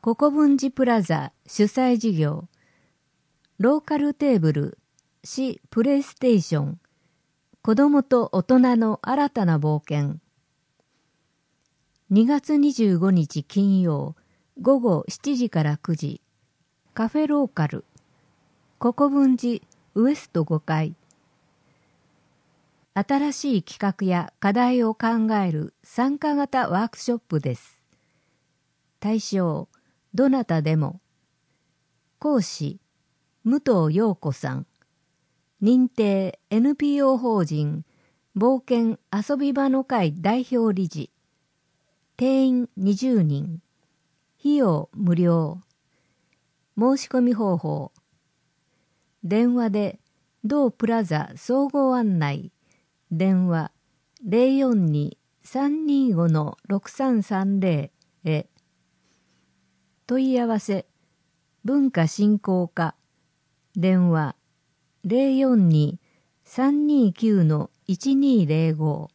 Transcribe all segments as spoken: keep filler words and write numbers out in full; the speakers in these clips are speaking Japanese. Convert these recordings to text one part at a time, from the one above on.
国分寺プラザ主催事業、ローカルテーブル、市プレイステーション、子どもと大人の新たな冒険。にがつにじゅうごにち金曜、ごごしちじからくじ、カフェローカル、国分寺ウエストごかい。新しい企画や課題を考える参加型ワークショップです。対象、どなたでも。講師、武藤陽子さん。認定 エヌピーオー 法人冒険遊び場の会代表理事。定員にじゅうにん。費用無料。申し込み方法。電話で同プラザ総合案内。電話 ゼロよんに さんにご ろくさんさんゼロ へ。問い合わせ文化振興課。電話 ゼロよんに さんにきゅう いちにゼロご。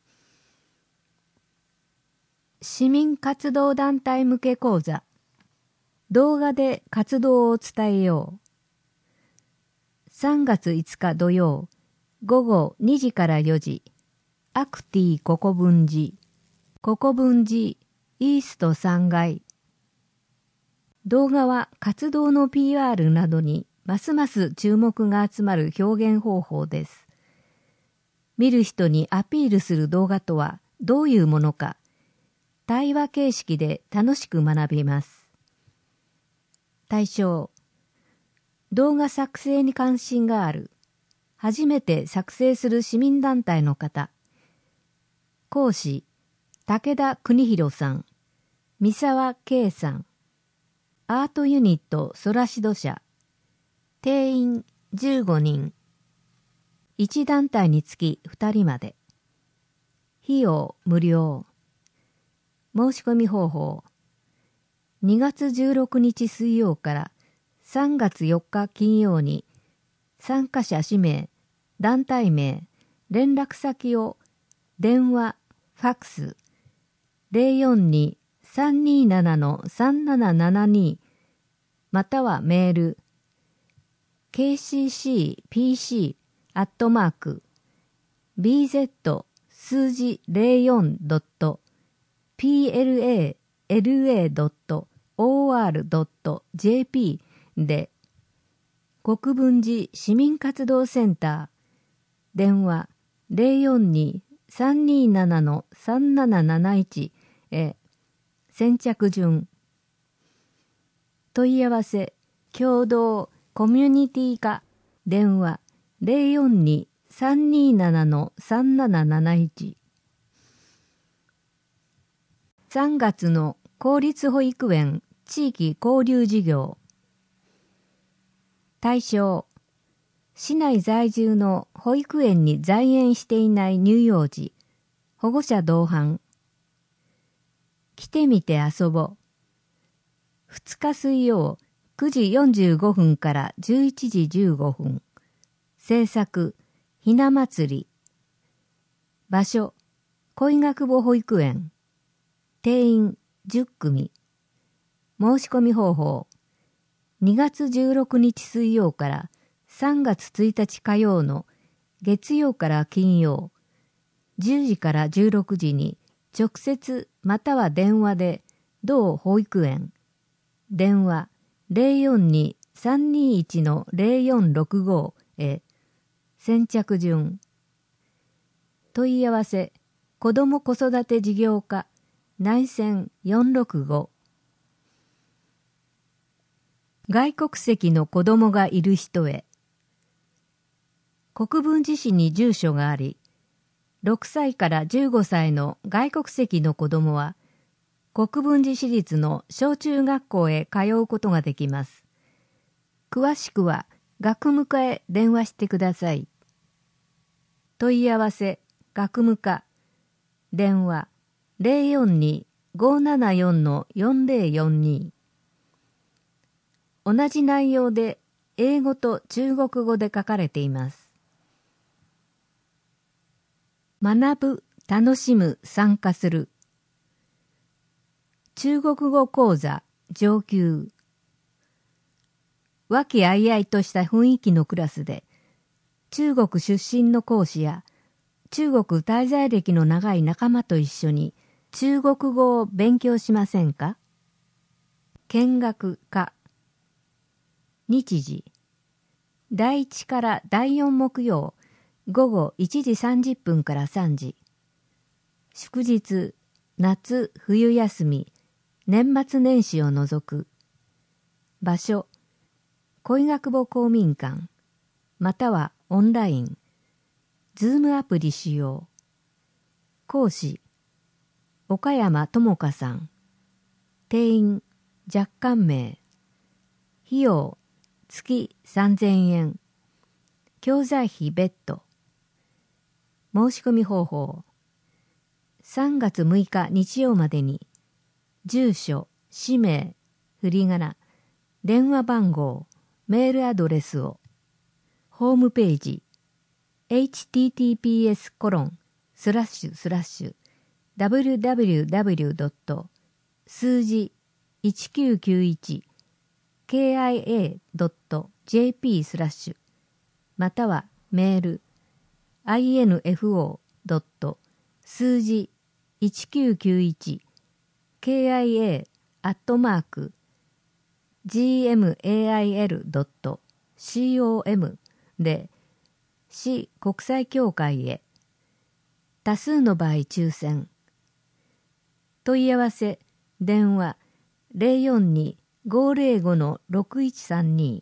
市民活動団体向け講座。動画で活動を伝えよう。さんがついつか土曜、ごごにじからよじ、アクティ国分寺、国分寺イーストさんがい。動画は活動の ピーアール などにますます注目が集まる表現方法です。見る人にアピールする動画とはどういうものか、対話形式で楽しく学びます。対象、動画作成に関心がある、初めて作成する市民団体の方。講師、武田邦弘さん、三沢圭さん。アートユニットソラシド社。定員じゅうごにん。いち団体につきふたりまで。費用無料。申し込み方法。にがつじゅうろくにち水曜からさんがつよっか金曜に参加者氏名、団体名、連絡先を電話、ファックス ゼロよんに さんにーなな さんななななに またはメール ケーシーシーピーシー アットマーク ビーゼット 数字 ゼロよん ドット ピーエルエーエルエー ドット オーアール ドット ジェーピー で国分寺市民活動センター電話 ゼロよんに さんにーなな さんなななないち へ先着順。問い合わせ共同コミュニティ課電話 ゼロよんに さんにーなな さんなななないち。さんがつの公立保育園地域交流事業。対象、市内在住の保育園に在園していない乳幼児、保護者同伴。来てみて遊ぼう。ふつか水曜くじよんじゅうごふんからじゅういちじじゅうごふん。制作、ひな祭り。場所、恋学母保育園。定員じゅっくみ。申し込み方法。にがつじゅうろくにち水曜からさんがつついたち火曜の月曜から金曜、じゅうじからじゅうろくじに直接または電話で同保育園、電話 ゼロよんに さんにいち ゼロよんろくご へ先着順。問い合わせ子ども子育て事業課内線よんろくご。外国籍の子どもがいる人へ。国分寺市に住所があり、ろくさいからじゅうごさいの外国籍の子どもは、国分寺市立の小中学校へ通うことができます。詳しくは学務課へ電話してください。問い合わせ学務課電話 ゼロよんに ごーななよん よんゼロよんに。同じ内容で英語と中国語で書かれています。学ぶ、楽しむ、参加する。中国語講座上級。和気あいあいとした雰囲気のクラスで、中国出身の講師や中国滞在歴の長い仲間と一緒に中国語を勉強しませんか？見学か。日時。だいいちからだいよん木曜、午後いちじさんじゅっぷんからさんじ。祝日、夏、冬休み、年末年始を除く。場所、恋学母公民館、またはオンライン、ズームアプリ使用。講師、岡山智香さん。定員、若干名。費用、月さんぜんえん。教材費別途。申し込み方法。さんがつむいか日曜までに、住所、氏名、振り仮名、電話番号、メールアドレスを。ホームページ、エイチティーティーピーエスコロンスラッシュスラッシュダブリューダブリューダブリュードット数字いちきゅうきゅういちケーアイエードットジェーピースラッシュまたはメール アイエヌエフオードット数字いちきゅうきゅういちケーアイエーアットマークジーエムエーアイエルドットコムで市国際協会へ。多数の場合抽選。問い合わせ電話 ゼロよんに ごーゼロご のろくいちさんに。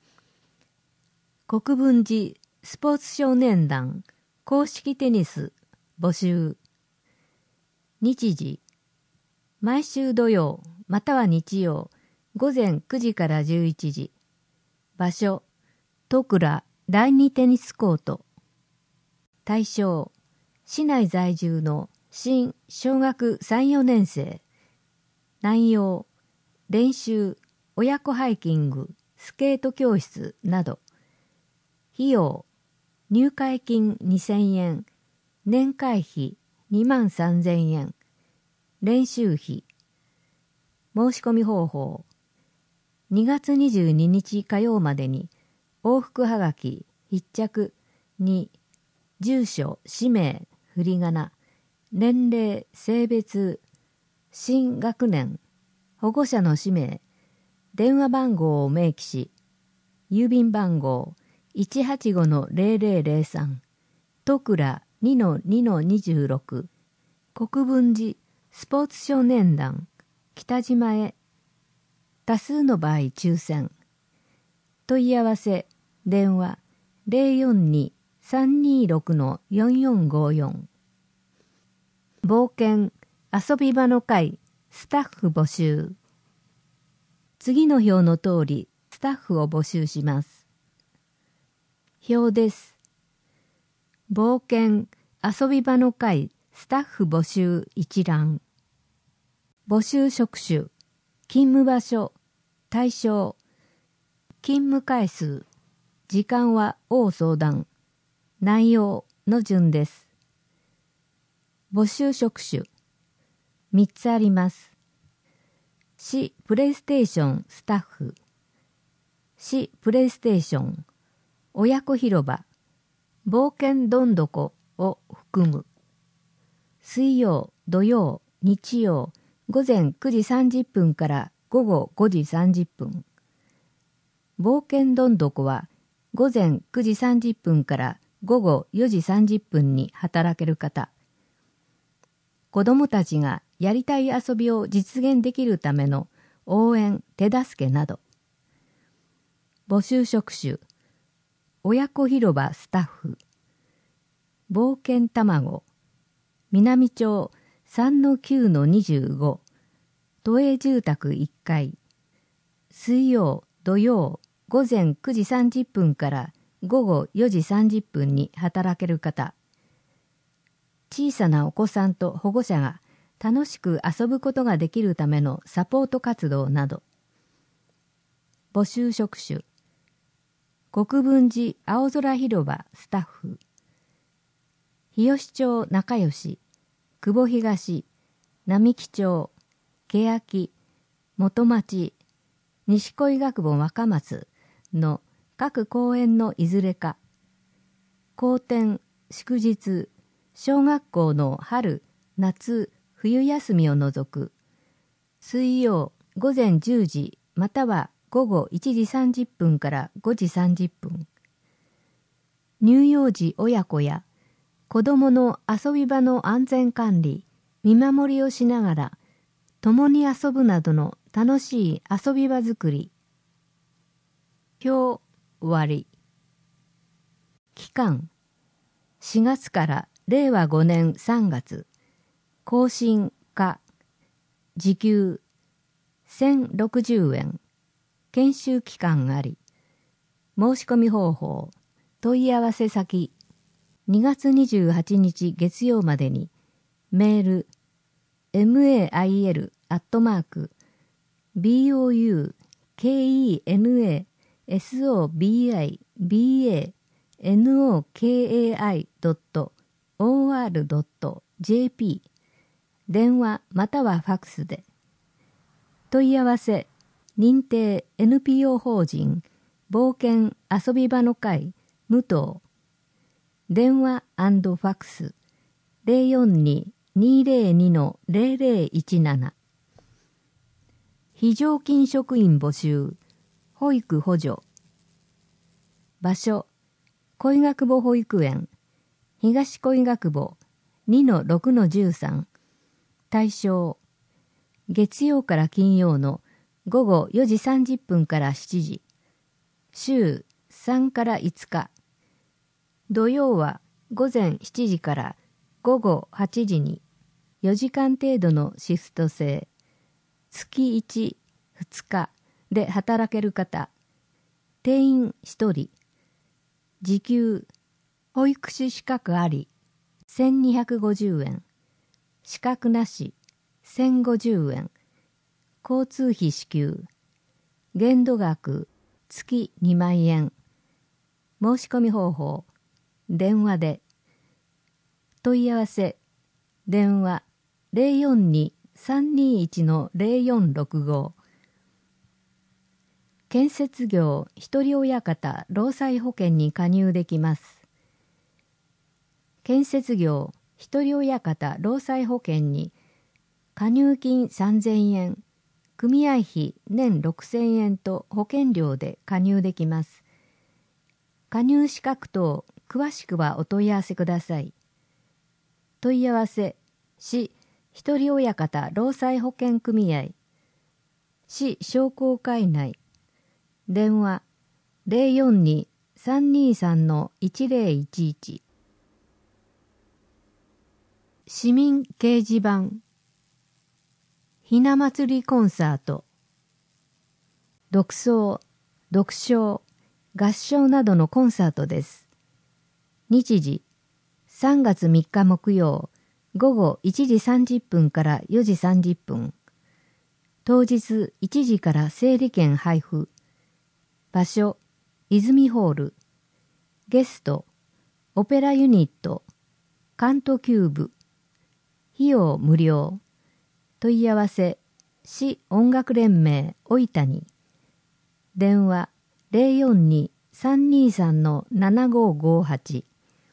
国分寺スポーツ少年団公式テニス募集。日時毎週土曜または日曜午前くじからじゅういちじ。場所戸倉だいにテニスコート。対象市内在住の新小学さん、よねん生。内容練習、親子ハイキング、スケート教室など。費用入会金にせんえん、年会費にまんさんぜんえん、練習費。申し込み方法にがつにじゅうににち火曜までに往復はがき必着に住所、氏名、振り仮名、年齢、性別、新学年、保護者の氏名、電話番号を明記し、郵便番号 いちはちごのゼロゼロゼロさん、戸倉 にのにのにじゅうろく、国分寺スポーツ少年団北島へ。多数の場合抽選。問い合わせ電話 ゼロよんに さんにろくのよんよんごよん。冒険遊び場の会スタッフ募集。次の表の通りスタッフを募集します。表です。冒険遊び場の会スタッフ募集一覧。募集職種、勤務場所、対象、勤務回数、時間は応相談、内容の順です。募集職種、みっつあります。市プレイステーションスタッフ、市プレイステーション、親子広場、冒険どんどこを含む。水曜、土曜、日曜、午前くじさんじゅっぷんから午後ごじさんじゅっぷん。冒険どんどこは午前くじさんじゅっぷんから午後よじさんじゅっぷんに働ける方。子どもたちがやりたい遊びを実現できるための応援、手助けなど。募集職種、親子広場スタッフ、冒険卵、南町 さんのきゅうのにじゅうご、都営住宅いっかい、水曜、土曜、午前くじさんじゅっぷんから午後よじさんじゅっぷんに働ける方。小さなお子さんと保護者が楽しく遊ぶことができるためのサポート活動など。募集職種、国分寺青空広場スタッフ、日吉町仲良し、久保東、並木町、欅、 元町、西恋学部若松の各公園のいずれか、公典、祝日、小学校の春、夏、冬休みを除く、水曜午前じゅうじまたは午後いちじさんじゅっぷんからごじさんじゅっぷん。乳幼児親子や子どもの遊び場の安全管理、見守りをしながら、共に遊ぶなどの楽しい遊び場づくり。表割。期間しがつかられいわごねんさんがつ。更新可。時給せんろくじゅうえん。研修期間あり。申し込み方法。問い合わせ先。にがつにじゅうはちにち月曜までに。メール メール アットマーク ビーオーユーケーイーエヌエーエスオービーアイビーエーエヌオーケーエーアイドットオーアールドットジェーピー 電話またはファクスで。問い合わせ認定 エヌピーオー 法人冒険遊び場の会武藤。電話&ファクス ゼロよんに にゼロに のゼロゼロいちなな。非常勤職員募集。保育補助。場所恋学母保育園東恋学母 にのろくのじゅうさん。対象月曜から金曜の午後よじさんじゅっぷんからしちじ。週さんからいつか。土曜は午前しちじから午後はちじによじかん程度のシフト制。月いち、ふつかで働ける方。定員ひとり。時給保育士資格ありせんにひゃくごじゅうえん。資格なしせんごじゅうえん。交通費支給。限度額月にまんえん。申し込み方法。電話で。問い合わせ。電話 ゼロよんに さんにいち のゼロよんろくご。建設業一人親方労災保険に加入できます。建設業一人親方労災保険に加入金さんぜんえん、組合費年ろくせんえんと保険料で加入できます。加入資格等詳しくはお問い合わせください。問い合わせ市一人親方労災保険組合市商工会内電話 ゼロよんに さんにさん のいちゼロいちいち。市民掲示板ひな祭りコンサート。独奏、独唱、合唱などのコンサートです。日時さんがつみっか木曜午後いちじさんじゅっぷんからよじさんじゅっぷん。当日いちじから整理券配布。場所泉ホール。ゲストオペラユニットカントキューブ。費用無料。問い合わせ市音楽連盟おいたに。電話 ゼロよんに さんにさん のななごごはち。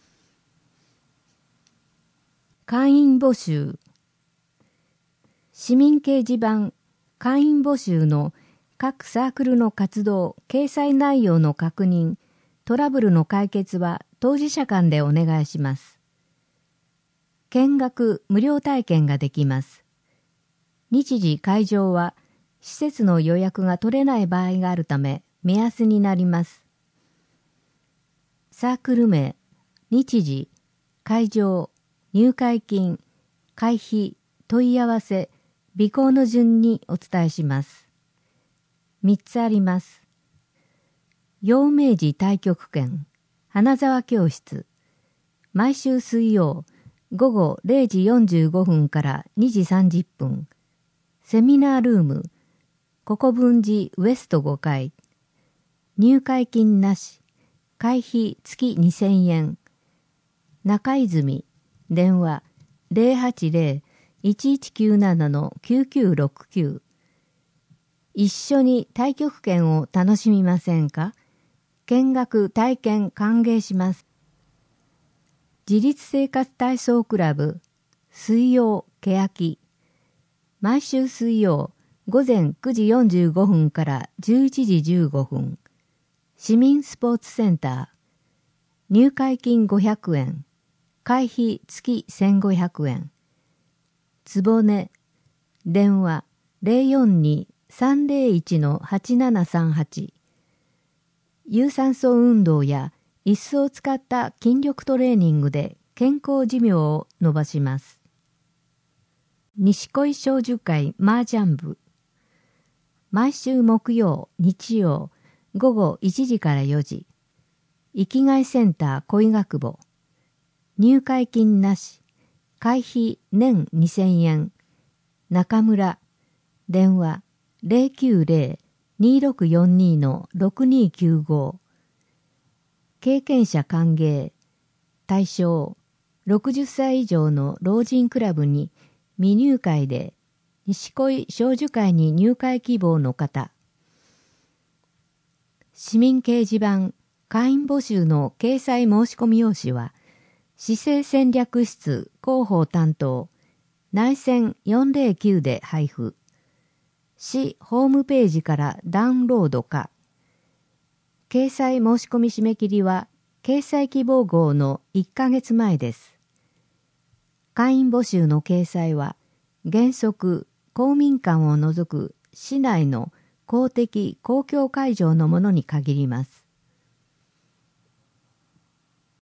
会員募集。市民掲示板会員募集の各サークルの活動掲載内容の確認、トラブルの解決は当事者間でお願いします。見学無料体験ができます。日時会場は施設の予約が取れない場合があるため目安になります。サークル名、日時、会場、入会金、会費、問い合わせ、備考の順にお伝えします。みっつあります。陽明寺太極拳、花沢教室。毎週水曜、午後れいじよんじゅうごふんからにじさんじゅっぷん。セミナールーム、国分寺ウエストごかい。入会金なし、会費月にせんえん。中泉、電話ゼロはちゼロ いちいちきゅうなな のきゅうきゅうろくきゅう。 一緒に太極拳を楽しみませんか？見学体験歓迎します。自立生活体操クラブ水曜けやき、毎週水曜午前くじよんじゅうごふんからじゅういちじじゅうごふん、市民スポーツセンター、入会金ごひゃくえん、会費月せんごひゃくえん、つぼね、電話 ゼロよんに さんゼロいち はちななさんはち、有酸素運動や椅子を使った筋力トレーニングで健康寿命を伸ばします。西恋少女会麻雀部、毎週木曜、日曜、午後いちじからよじ、生きがいセンター恋学部、入会金なし、会費年にせんえん、中村、電話 ゼロきゅうゼロ にろくよんに ろくにきゅうご、経験者歓迎、対象、ろくじゅっさい以上の老人クラブに未入会で西恋少女会に入会希望の方、市民掲示板会員募集の掲載申し込み用紙は市政戦略室広報担当内線よんゼロきゅうで配布、市ホームページからダウンロードか、掲載申し込み締め切りは掲載希望号のいっかげつまえです。会員募集の掲載は原則公民館を除く市内の公的公共会場のものに限ります。